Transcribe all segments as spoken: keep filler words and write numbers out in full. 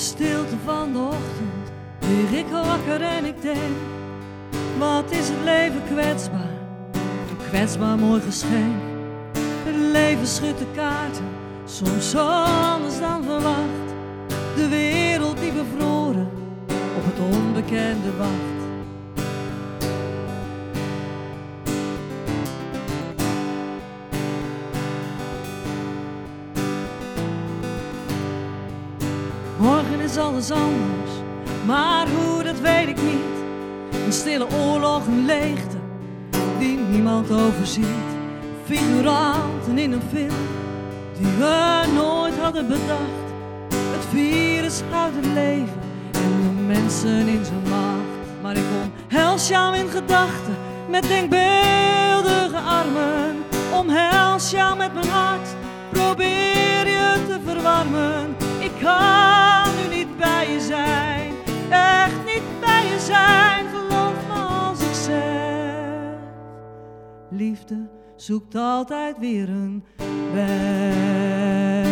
stilte van de ochtend lig ik wakker en ik denk: wat is het leven kwetsbaar, een kwetsbaar mooi geschenk. Het leven schudt de kaarten, soms zo anders dan verwacht. De wereld die bevroren op het onbekende wacht. Morgen is alles anders, maar hoe, dat weet ik niet. Een stille oorlog, een leegte die niemand overziet. Figuranten in een film die we nooit hadden bedacht. Het virus houdt het leven en de mensen in zijn macht. Maar ik omhels jou in gedachten met denkbeeldige armen. Omhels jou met mijn hart, probeer je te verwarmen. Ik kan nu niet bij je zijn, echt niet bij je zijn. Geloof me als ik zeg, liefde zoekt altijd weer een weg.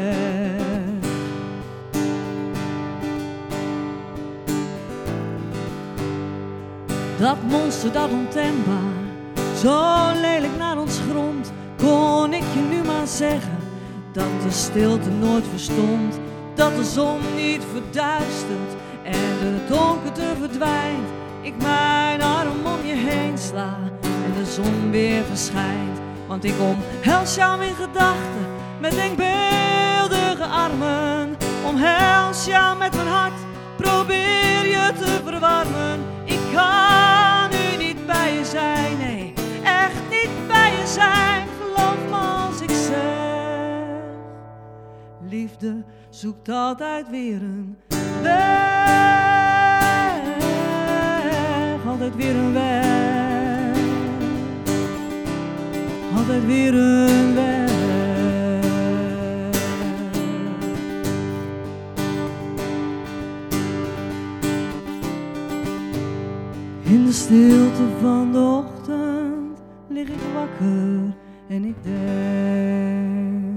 Dat monster, dat ontembaar, zo lelijk naar ons grond. Kon ik je nu maar zeggen dat de stilte nooit verstond. Dat de zon niet verduistert en de donkerte verdwijnt. Ik mijn arm om je heen sla en de zon weer verschijnt. Want ik omhels jou in gedachten met denkbeeldige armen. Omhels jou met mijn hart, probeer je te verwarmen. Ik kan nu niet bij je zijn, nee, echt niet bij je zijn. Geloof me als ik zeg, liefde zoekt altijd weer een weg. Altijd weer een weg. Altijd weer een weg. In de stilte van de ochtend lig ik wakker en ik denk: